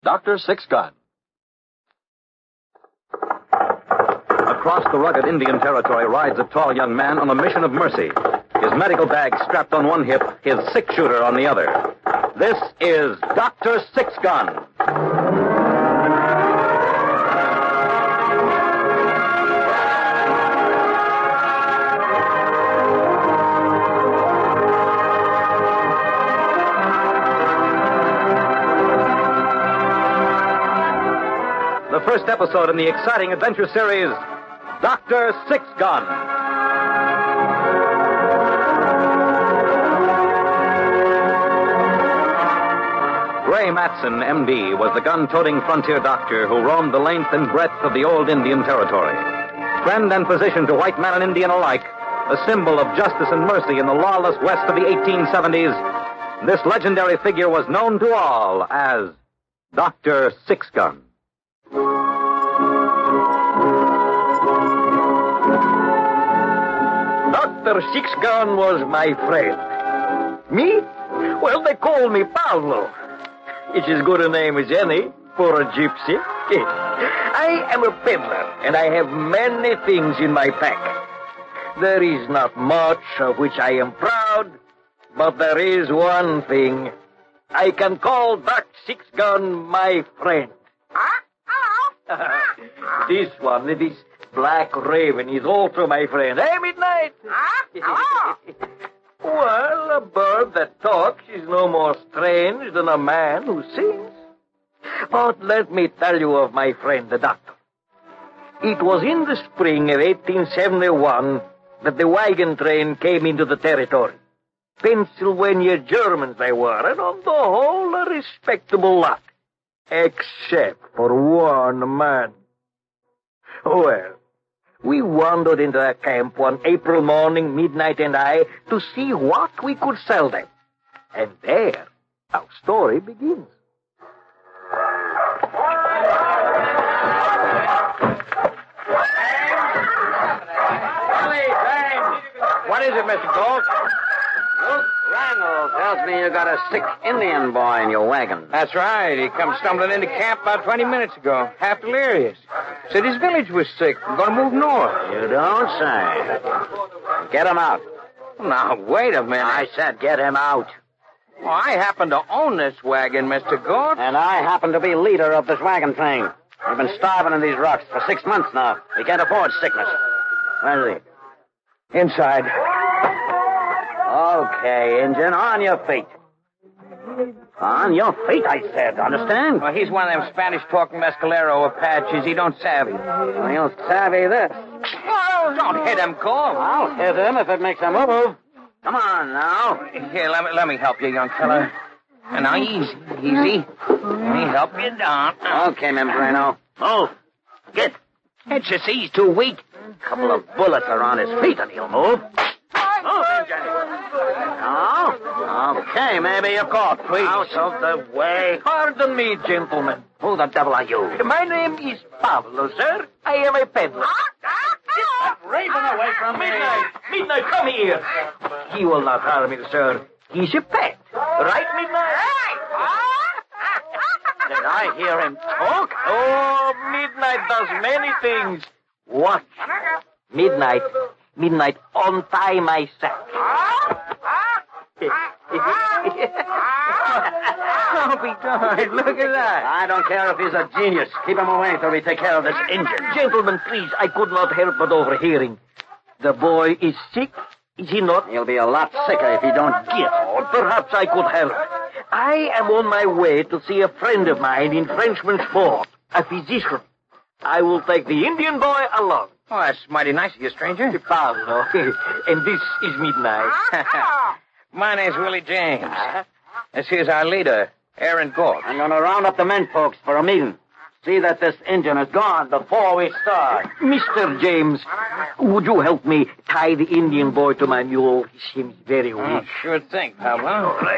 Dr. Six Gun. Across the rugged Indian territory rides a tall young man on a mission of mercy. His medical bag strapped on one hip, his six-shooter on the other. This is Dr. Six Gun. The first episode in the exciting adventure series, Dr. Six Gun. Ray Matson, M.D., was the gun-toting frontier doctor who roamed the length and breadth of the old Indian territory. Friend and physician to white man and Indian alike, a symbol of justice and mercy in the lawless west of the 1870s, this legendary figure was known to all as Dr. Six Gun. Dr. Six Gun was my friend. Me? Well, they call me Pablo. It's as good a name as any for a gypsy. I am a peddler, and I have many things in my pack. There is not much of which I am proud, but there is one thing. I can call Dr. Six Gun my friend. This one, this Black Raven, is also my friend. Hey, Midnight! Well, a bird that talks is no more strange than a man who sings. But let me tell you of my friend, the doctor. It was in the spring of 1871 that the wagon train came into the territory. Pennsylvania Germans they were, and on the whole, a respectable lot. Except for one man. Well, we wandered into a camp one April morning, Midnight and I, to see what we could sell them. And there, our story begins. What is it, Mr. Gold? Luke Randall tells me you got a sick Indian boy in your wagon. That's right. He come stumbling into camp about 20 minutes ago. Half delirious. Said his village was sick. We're going to move north. You don't say. Get him out. Now, wait a minute. I said get him out. Well, I happen to own this wagon, Mr. Gold. And I happen to be leader of this wagon thing. We've been starving in these rocks for 6 months now. We can't afford sickness. Where is he? Inside. Okay, Injun, on your feet. On your feet, I said. Understand? Well, he's one of them Spanish-talking mescalero Apaches. He don't savvy. Well, he'll savvy this. Oh, don't hit him, Cole. I'll hit him if it makes a move. Come on, now. Here, let me help you, young fella. And now, easy. Let me help you down. Okay, Membrano. Oh, get. It's just he's too weak. A couple of bullets are on his feet and he'll move. Oh, no? Okay, maybe you're caught. Please. Out of the way. Pardon me, gentlemen. Who the devil are you? My name is Pablo, sir. I am a peddler. Get that raven away from me. Midnight, come here. He will not harm me, sir. He's a pet. Right, Midnight? Did I hear him talk? Oh, Midnight does many things. Watch. Midnight, untie my sack. Don't be darned. Look at that. I don't care if he's a genius. Keep him away till we take care of this Indian. Gentlemen, please, I could not help but overhearing. The boy is sick, is he not? He'll be a lot sicker if he don't get. Oh, perhaps I could help. I am on my way to see a friend of mine in Frenchman's Fort, a physician. I will take the Indian boy along. Oh, that's mighty nice of you, stranger. Pablo, and this is Midnight. My name's Willie James. This here's our leader, Aaron Galt. I'm going to round up the men folks for a meeting. See that this Indian is gone before we start. Mr. James, would you help me tie the Indian boy to my mule? He seems very weak. Oh, sure thing, Pablo. All right.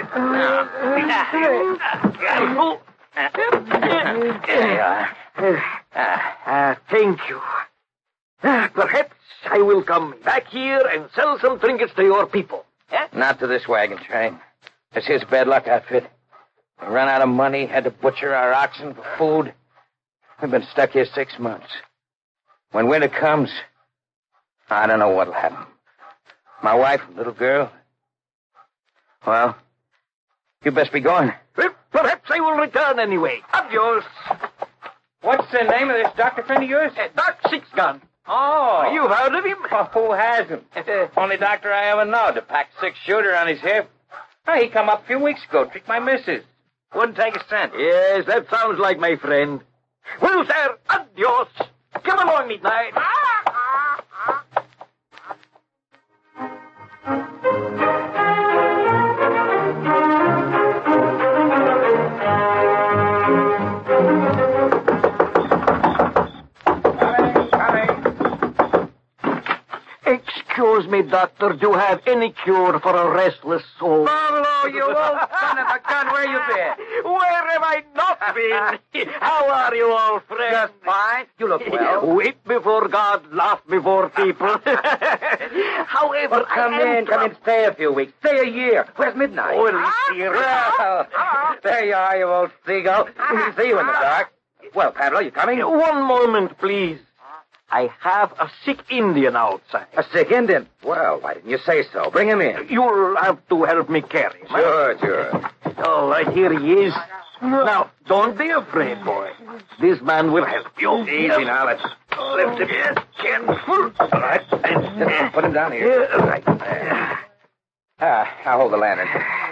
There you are. Thank you. Perhaps I will come back here and sell some trinkets to your people. Not to this wagon train. This here's a bad luck outfit. We ran out of money, had to butcher our oxen for food. We've been stuck here 6 months. When winter comes, I don't know what'll happen. My wife and little girl, well, you best be going. Well, perhaps I will return anyway. Adios. What's the name of this doctor friend of yours? Doc Sixgun. Oh. You've heard of him? Oh, who hasn't? Only doctor I ever know to pack 6-shooter on his hip. Oh, he come up a few weeks ago, treat my missus. Wouldn't take a cent. Yes, that sounds like my friend. Well, sir, adios. Come along, Midnight. Excuse me, doctor. Do you have any cure for a restless soul? Pablo, you old son of a gun, where you been? Where have I not been? How are you, old friend? Just fine. You look well. Wait before God, laugh before people. However, Come in, stay a few weeks. Stay a year. Where's Midnight? Oh, dear. Well, there you are, you old seagull. We can see you in the dark. Well, Pablo, you coming? One moment, please. I have a sick Indian outside. A sick Indian? Well, why didn't you say so? Bring him in. You'll have to help me carry him. Sure. All right, here he is. Now, don't be afraid, boy. This man will help you. Easy now, let's lift him. Yes, careful. All right. Put him down here. Yeah, right. I'll hold the lantern.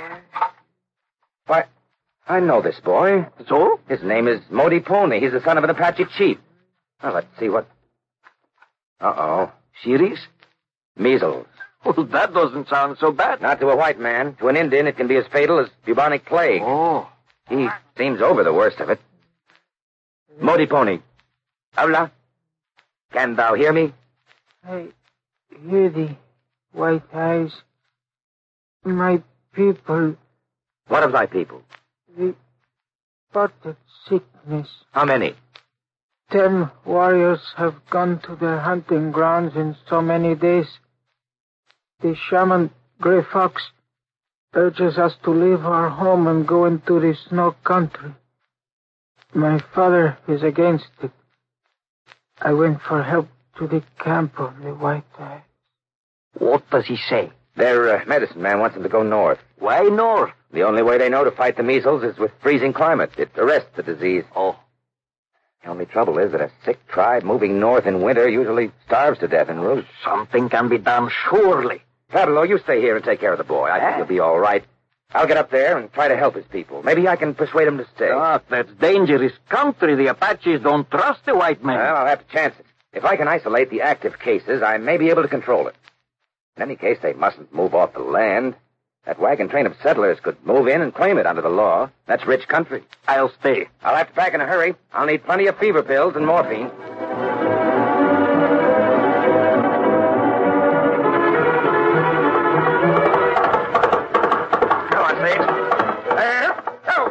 Why, I know this boy. So? His name is Modi Pony. He's the son of an Apache chief. Well, let's see what... Uh-oh. Serious? Measles. Well, that doesn't sound so bad. Not to a white man. To an Indian, it can be as fatal as bubonic plague. Oh. He seems over the worst of it. Modi Pony. Habla. Can thou hear me? I hear thee, White Eyes. My people, What of thy people? the spotted sickness. How many? 10 warriors have gone to their hunting grounds in so many days. The shaman, Grey Fox, urges us to leave our home and go into the snow country. My father is against it. I went for help to the camp of the White Eyes. What does he say? Their medicine man wants them to go north. Why north? The only way they know to fight the measles is with freezing climate. It arrests the disease. Oh. The only trouble is that a sick tribe moving north in winter usually starves to death en route. Something can be done, surely. Pablo, you stay here and take care of the boy. I think he'll be all right. I'll get up there and try to help his people. Maybe I can persuade him to stay. Doc, that's dangerous country. The Apaches don't trust the white man. Well, I'll have to chance it. If I can isolate the active cases, I may be able to control it. In any case, they mustn't move off the land. That wagon train of settlers could move in and claim it under the law. That's rich country. I'll stay. I'll have to pack in a hurry. I'll need plenty of fever pills and morphine. Come on, Sage. There. Go.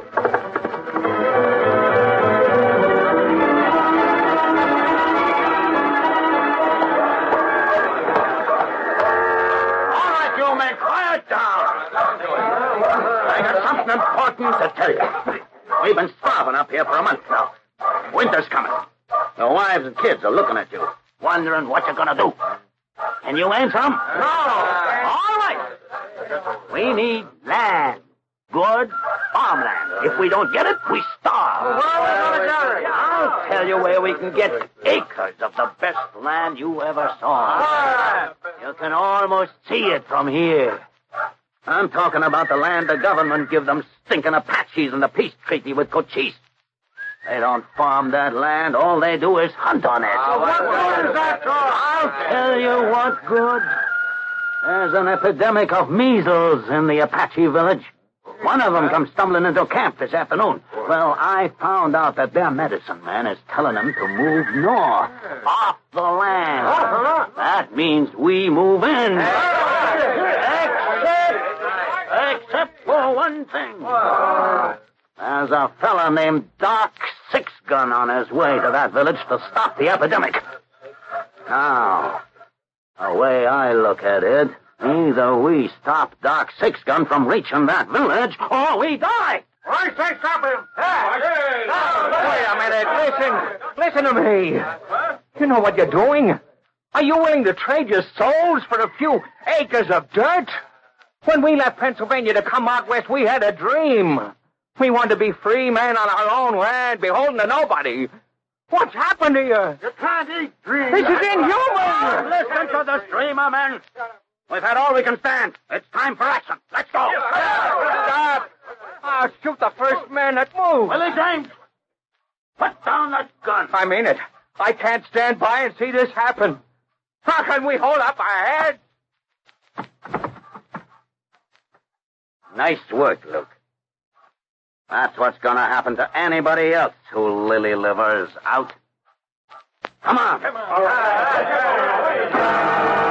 All right, you men, quiet down. I got something important to tell you. We've been starving up here for a month now. Winter's coming. The wives and kids are looking at you, wondering what you're going to do. Can you answer them? No. All right. We need land. Good farmland. If we don't get it, we starve. I'll tell you where we can get acres of the best land you ever saw. You can almost see it from here. I'm talking about the land the government give them stinking Apaches in the peace treaty with Cochise. They don't farm that land. All they do is hunt on it. What good is that, I'll tell you what good. There's an epidemic of measles in the Apache village. One of them comes stumbling into camp this afternoon. Well, I found out that their medicine man is telling them to move north, off the land. That means we move in. Except for one thing. There's a fella named Doc Sixgun on his way to that village to stop the epidemic. Now, the way I look at it, either we stop Doc Sixgun from reaching that village, or we die. I say stop him. Wait a minute. Listen to me. You know what you're doing? Are you willing to trade your souls for a few acres of dirt? When we left Pennsylvania to come out west, we had a dream. We wanted to be free men on our own land, beholden to nobody. What's happened to you? You can't eat dreams. This is inhuman. Listen to the streamer, men. We've had all we can stand. It's time for action. Let's go. Stop. I'll shoot the first man that moves. Willie James, put down that gun. I mean it. I can't stand by and see this happen. How can we hold up our heads? Nice work, Luke. That's what's going to happen to anybody else who lily-livers out. Come on. All right.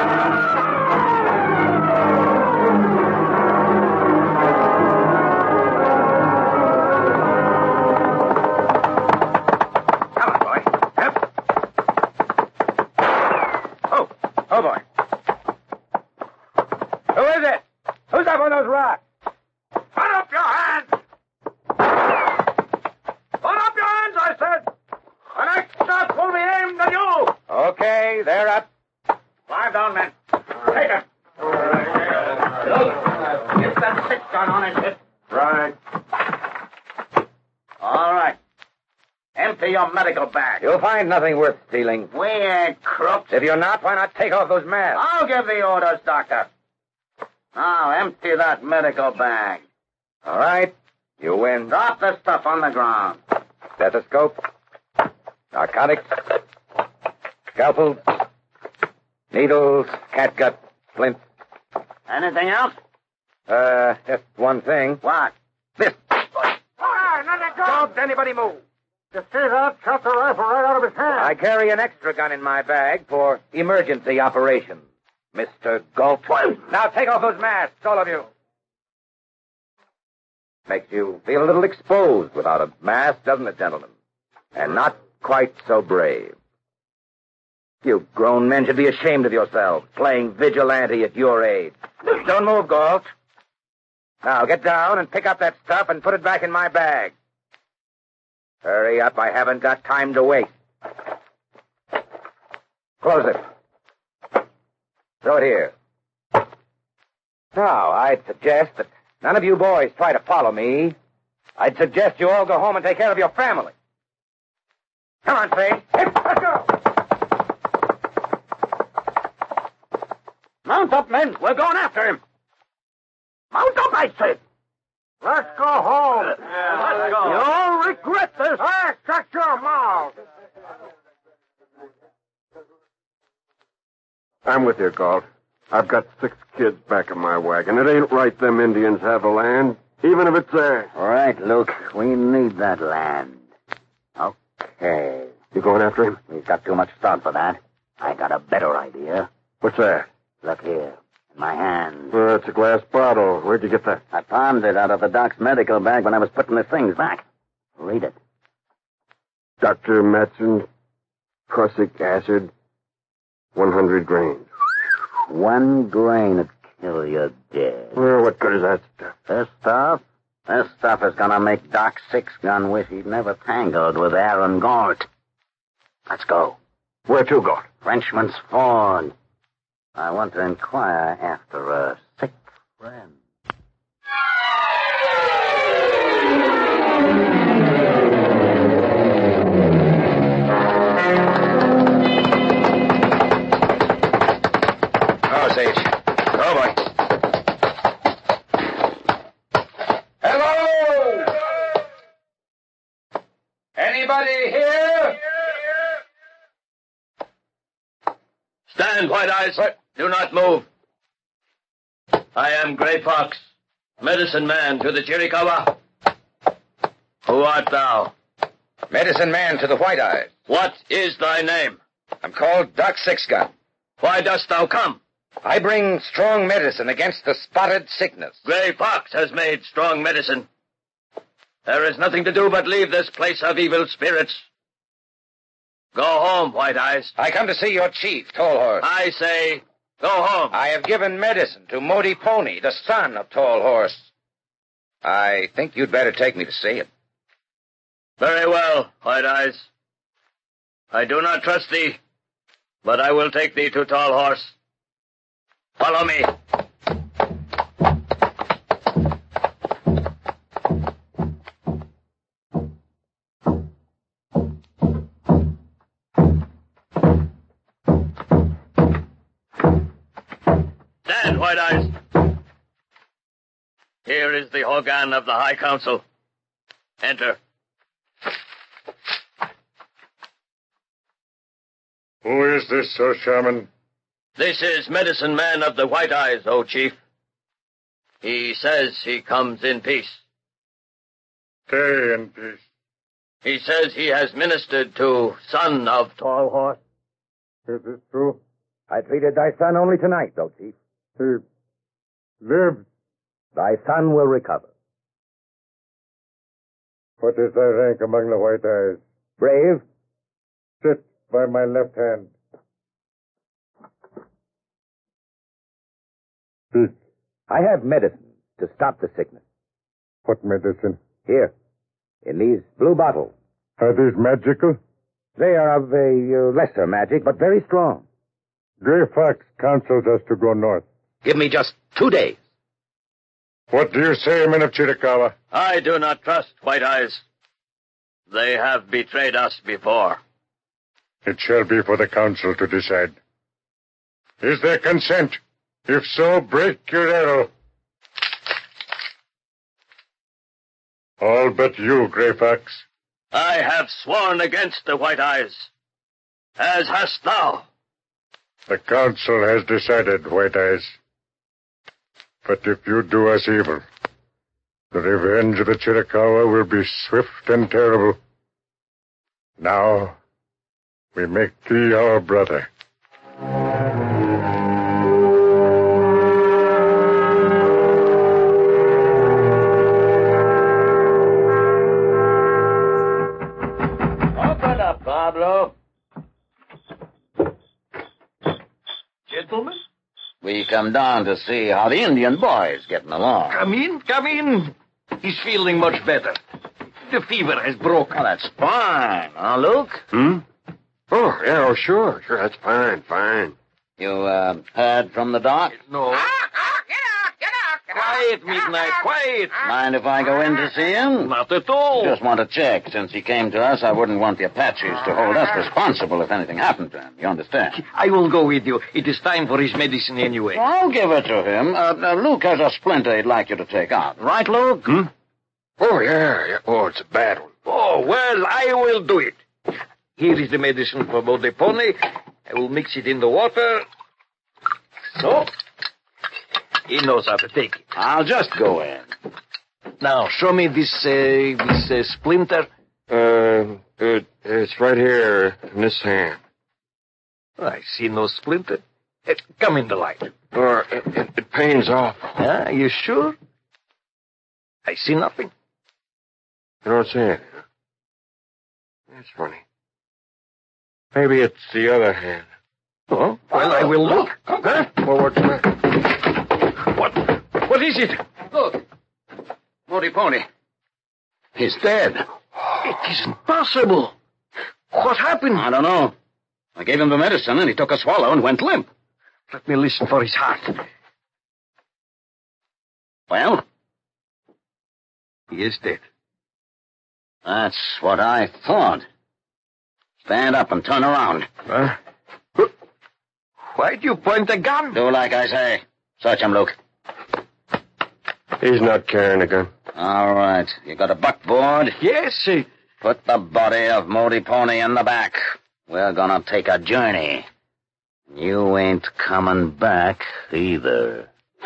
Oh, boy. Who is it? Who's up on those rocks? Put up your hands! Put up your hands, I said! The next shot will be aimed at you! Okay, they're up. Climb down, men. Take him. Look, get that 6-gun on his hip. Right. All right. Empty your medical bag. You'll find nothing worth stealing. We ain't crooks. If you're not, why not take off those masks? I'll give the orders, Doctor. Now, empty that medical bag. All right. You win. Drop the stuff on the ground. Stethoscope. Narcotics. Scalpels. Needles. Catgut. Flint. Anything else? Just one thing. What? This. Don't anybody move. You see that? Shot the rifle right out of his hand. I carry an extra gun in my bag for emergency operations, Mr. Galt. Now take off those masks, all of you. Makes you feel a little exposed without a mask, doesn't it, gentlemen? And not quite so brave. You grown men should be ashamed of yourselves, playing vigilante at your age. Don't move, Galt. Now get down and pick up that stuff and put it back in my bag. Hurry up, I haven't got time to waste. Close it. Throw it here. Now, I'd suggest that none of you boys try to follow me. I'd suggest you all go home and take care of your family. Come on, Spade. Let's go. Mount up, men. We're going after him. Mount up, I said. Let's go home. Yeah, let's go. You'll regret this. Hey, shut your mouth. I'm with you, Galt. I've got 6 kids back in my wagon. It ain't right them Indians have the land, even if it's theirs. All right, Luke. We need that land. Okay. You going after him? We've got too much start for that. I got a better idea. What's that? Look here. In my hand. It's a glass bottle. Where'd you get that? I palmed it out of the doc's medical bag when I was putting the things back. Read it. Dr. Matson, prussic acid, 100 grains. 1 grain would kill you dead. Well, what good is that stuff? This stuff is gonna make Doc 6-gun wish he'd never tangled with Aaron Galt. Let's go. Where to, Galt? Frenchman's Ford. I want to inquire after a sick friend. Oh, Sage. Oh, boy. Hello! Anybody here? Stand, White Eyes. What? Do not move. I am Gray Fox, medicine man to the Chiricahua. Who art thou? Medicine man to the White Eyes. What is thy name? I'm called Doc 6-gun. Why dost thou come? I bring strong medicine against the spotted sickness. Gray Fox has made strong medicine. There is nothing to do but leave this place of evil spirits. Go home, White Eyes. I come to see your chief, Tall Horse. I say, go home. I have given medicine to Modi Pony, the son of Tall Horse. I think you'd better take me to see it. Very well, White Eyes. I do not trust thee, but I will take thee to Tall Horse. Follow me. Stand, White Eyes. Here is the Hogan of the High Council. Enter. Who is this, O Shaman? This is Medicine Man of the White Eyes, O Chief. He says he comes in peace. Stay in peace. He says he has ministered to son of Tall Horse. Is it true? I treated thy son only tonight, O Chief. He lives. Thy son will recover. What is thy rank among the White Eyes? Brave? Sit by my left hand. Speak. I have medicine to stop the sickness. What medicine? Here, in these blue bottles. Are these magical? They are of a lesser magic, but very strong. Gray Fox counsels us to go north. Give me just 2 days. What do you say, men of Chiricahua? I do not trust White Eyes. They have betrayed us before. It shall be for the council to decide. Is there consent? If so, break your arrow. All but you, Gray Fox. I have sworn against the White Eyes, as hast thou. The council has decided, White Eyes. But if you do us evil, the revenge of the Chiricahua will be swift and terrible. Now, we make thee our brother. Open up, Pablo. Gentlemen, We come down to see how the Indian boy's getting along. come in, come in. He's feeling much better. The fever has broken. Oh, that's fine, huh, Luke? Oh, yeah, oh, sure. Sure, that's fine, fine. You, heard from the doc? No. Quiet, Midnight, quiet. Mind if I go in to see him? Not at all. Just want to check. Since he came to us, I wouldn't want the Apaches to hold us responsible if anything happened to him. You understand? I will go with you. It is time for his medicine anyway. I'll give it to him. Luke has a splinter he'd like you to take out. Right, Luke? Oh, yeah. Oh, it's a bad one. Oh, well, I will do it. Here is the medicine for Bodepony. I will mix it in the water. So. He knows how to take it. I'll just go in. Now, show me this splinter. It's right here in this hand. I see no splinter. Come in the light. It pains off. Are you sure? I see nothing. You don't see it. That's funny. Maybe it's the other hand. Oh, well, I will look. Huh? Forward to it. What is it? Look. Modi Pony. He's dead. It isn't possible. What happened? I don't know. I gave him the medicine, and he took a swallow and went limp. Let me listen for his heart. Well? He is dead. That's what I thought. Stand up and turn around. Huh? Why'd you point a gun? Do like I say. Search him, Luke. He's not carrying a gun. All right. You got a buckboard? Yes. Put the body of Modi Pony in the back. We're gonna take a journey. You ain't coming back either.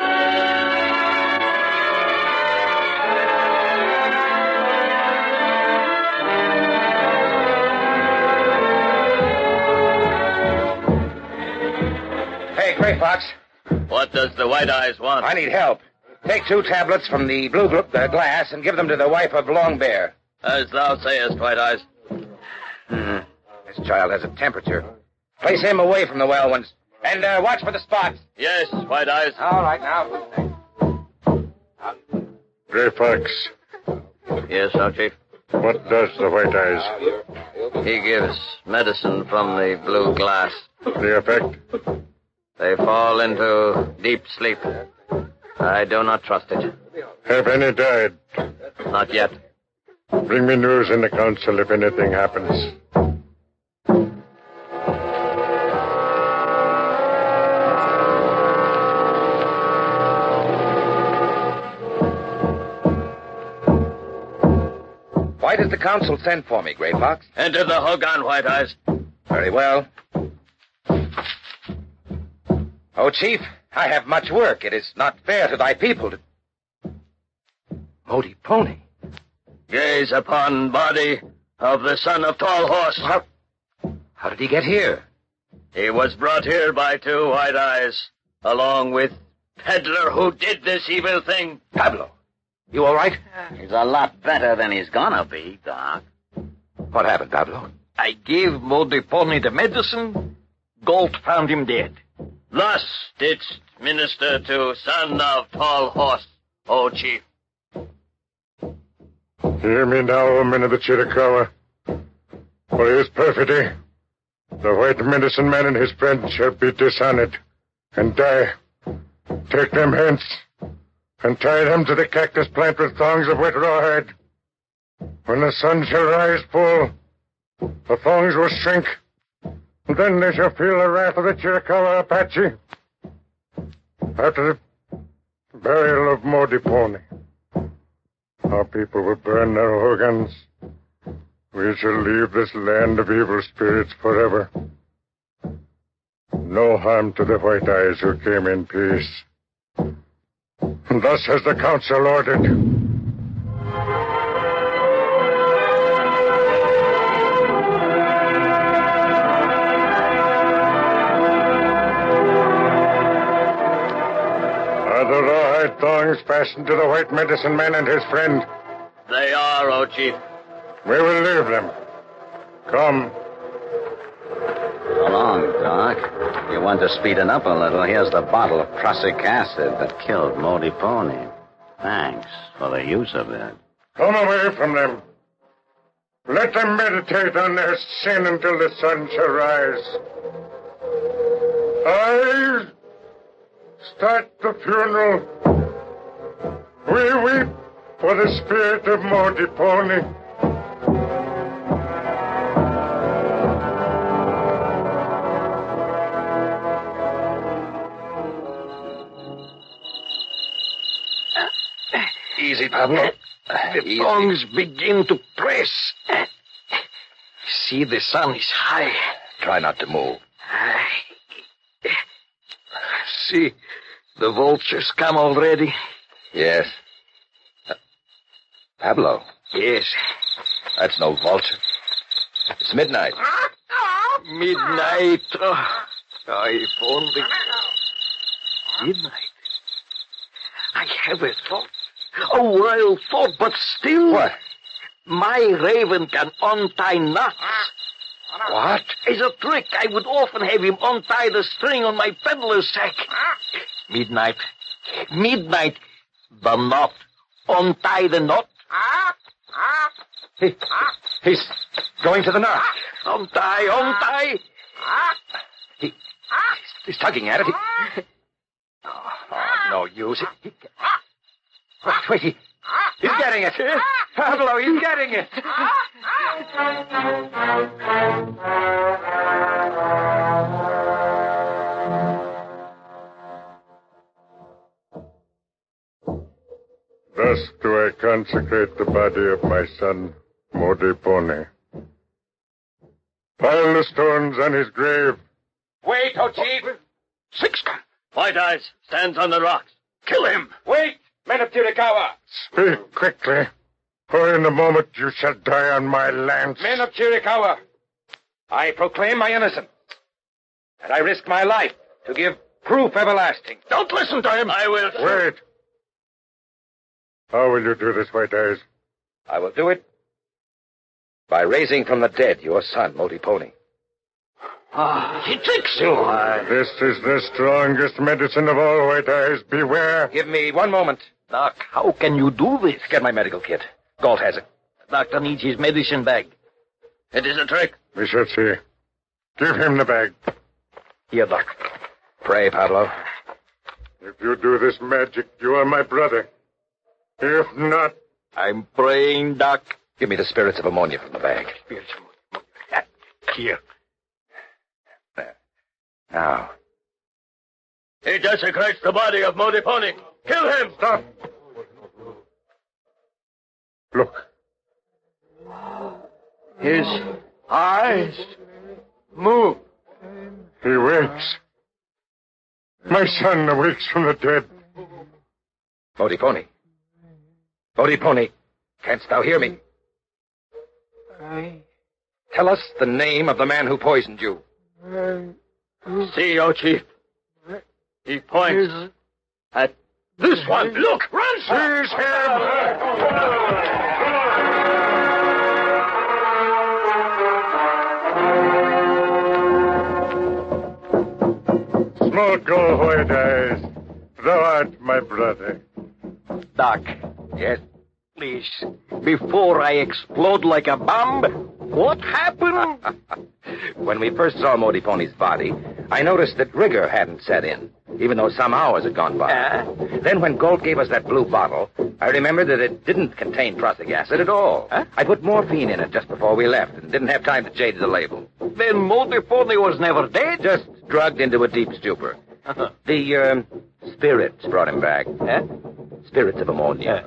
Hey, Gray Fox. What does the White Eyes want? I need help. Take 2 tablets from the blue glass and give them to the wife of Long Bear. As thou sayest, White Eyes. This child has a temperature. Place him away from the well ones. And watch for the spots. Yes, White Eyes. All right, now. Gray Fox, Yes, sir, Chief. what does the White Eyes? He gives medicine from the blue glass. The effect? They fall into deep sleep. I do not trust it. Have any died? Not yet. Bring me news in the council if anything happens. Why does the council send for me, Gray Fox? Enter the Hogan, White Eyes. Very well. Oh, Chief, I have much work. It is not fair to thy people to... Modi Pony. Gaze upon body of the son of Tall Horse. How did he get here? He was brought here by 2 White Eyes, along with peddler who did this evil thing. Pablo, you all right? He's a lot better than he's gonna be, Doc. What happened, Pablo? I gave Modi Pony the medicine. Galt found him dead. Thus didst minister to son of Tall Horse, O Chief. Hear me now, O men of the Chiricahua. For his perfidy, the white medicine man and his friend shall be dishonored and die. Take them hence and tie them to the cactus plant with thongs of wet rawhide. When the sun shall rise full, the thongs will shrink, and then they shall feel the wrath of the Chiricahua Apache. After the burial of Modi Pony, our people will burn their hogans. We shall leave this land of evil spirits forever. No harm to the White Eyes who came in peace. Thus has the council ordered. Are the rawhide thongs fastened to the white medicine man and his friend? They are, O Chief. We will leave them. Come. So long, Doc. You want to speed it up a little? Here's the bottle of prussic acid that killed Modi Pony. Thanks for the use of it. Come away from them. Let them meditate on their sin until the sun shall rise. I start the funeral. We weep for the spirit of Modi Pony. Easy, Pablo. The thongs begin to press. See, the sun is high. Try not to move. See, the vultures come already. Yes. Pablo, Yes. that's no vulture. It's midnight. Midnight. Oh, if only... Midnight. I have a thought. A wild thought, but still... What? My raven can untie knots. What? As a trick, I would often have him untie the string on my peddler's sack. Midnight. Midnight. The knot. Untie the knot. He's going to the knot. Untie. He's tugging at it. No use. Wait, he's getting it. Pablo, he's getting it. Thus do I consecrate the body of my son, Modi Pony. Pile the stones on his grave. Wait, O Chief. Sixgun. White Eyes stands on the rocks. Kill him. Wait, men of Chiricahua. Speak quickly, for in a moment you shall die on my lance. Men of Chiricahua, I proclaim my innocence, and I risk my life to give proof everlasting. Don't listen to him. I will... Wait. How will you do this, White Eyes? I will do it by raising from the dead your son, Modi Pony. He tricks you. This is the strongest medicine of all, White Eyes. Beware. Give me 1 moment. Doc, how can you do this? Get my medical kit. Galt has it. The doctor needs his medicine bag. It is a trick. We shall see. Give him the bag. Here, Doc. Pray, Pablo. If you do this magic, you are my brother. If not... I'm praying, Doc. Give me the spirits of ammonia from the bag. Here. There. Now. He desecrates the body of Modiponi. Kill him! Stop. Look. His eyes move. He wakes. My son awakes from the dead. Modiponi. Modiponi, canst thou hear me? Tell us the name of the man who poisoned you. See, O Chief. He points at this one. Look! Run! Seize him! Smoke, O White Eyes. Thou art my brother. Doc, Yes? please, before I explode like a bomb, what happened? When we first saw Modiponi's body, I noticed that rigor hadn't set in, even though some hours had gone by. Then when Galt gave us that blue bottle, I remembered that it didn't contain prussic acid at all. I put morphine in it just before we left and didn't have time to change the label. Then Modiponi was never dead? Just drugged into a deep stupor. The, spirits brought him back. Spirits of ammonia.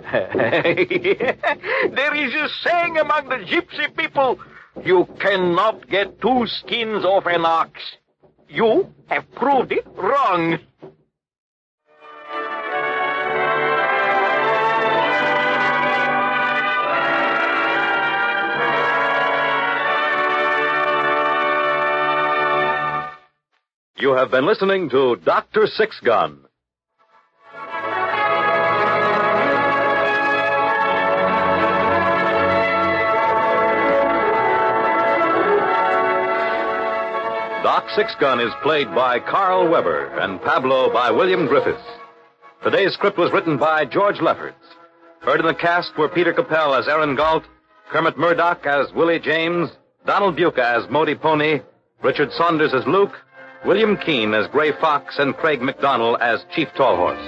There is a saying among the gypsy people, you cannot get 2 skins off an ox. You have proved it wrong. You have been listening to Dr. Six Gun. Doc Six Gun is played by Carl Weber and Pablo by William Griffiths. Today's script was written by George Lefferts. Heard in the cast were Peter Capell as Aaron Galt, Kermit Murdoch as Willie James, Donald Buca as Modiponi, Richard Saunders as Luke, William Keane as Gray Fox, and Craig McDonnell as Chief Tallhorse.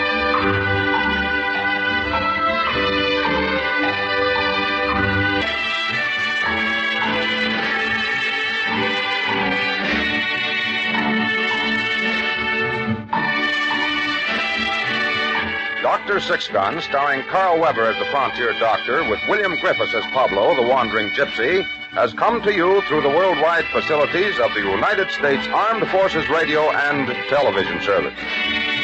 Dr. Six Gun, starring Carl Weber as the frontier doctor, with William Griffiths as Pablo, the wandering gypsy, has come to you through the worldwide facilities of the United States Armed Forces Radio and Television Service.